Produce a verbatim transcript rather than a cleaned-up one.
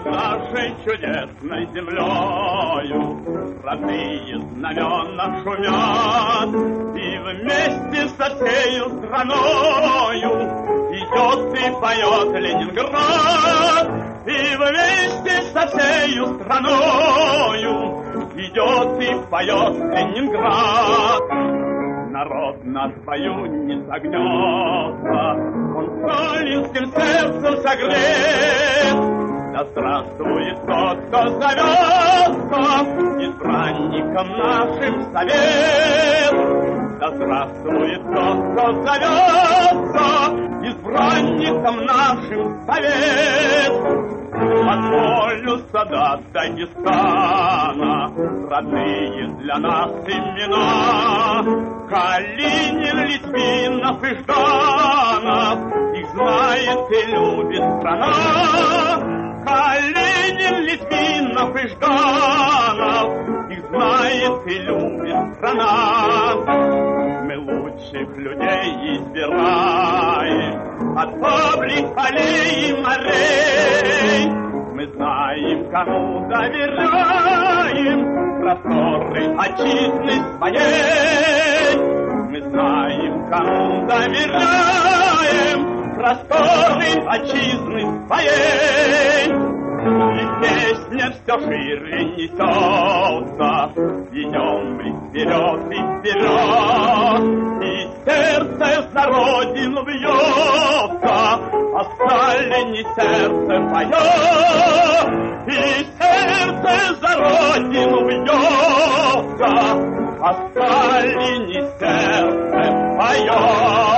над нашей чудесной землею родные знамена шумят, и вместе со всею страною идет и поет Ленинград, и вместе со всею страною идет и поет Ленинград. Народ наш в бою не согнется, он сталинским сердцем согрет. Да здравствует тот, кто зовется избранником нашим совет. Да здравствует тот, кто зовется избранником нашим совет. От полюса до Дагестана родные для нас имена. Калинин, Литвинов и Жданов, их знает и любит страна. Калинин, Литвинов и Жданов, их знает и любит страна. Мы лучших людей избираем от паблик, полей и морей. Мы знаем, кому доверяем просторы отчизны своей. Мы знаем, кому доверяем просторы отчизны своей. И песня все шире несется, идем мы вперед и вперед. И сердце за родину бьется, а Сталине сердце поет. И сердце за родину бьется, а Сталине сердце поет.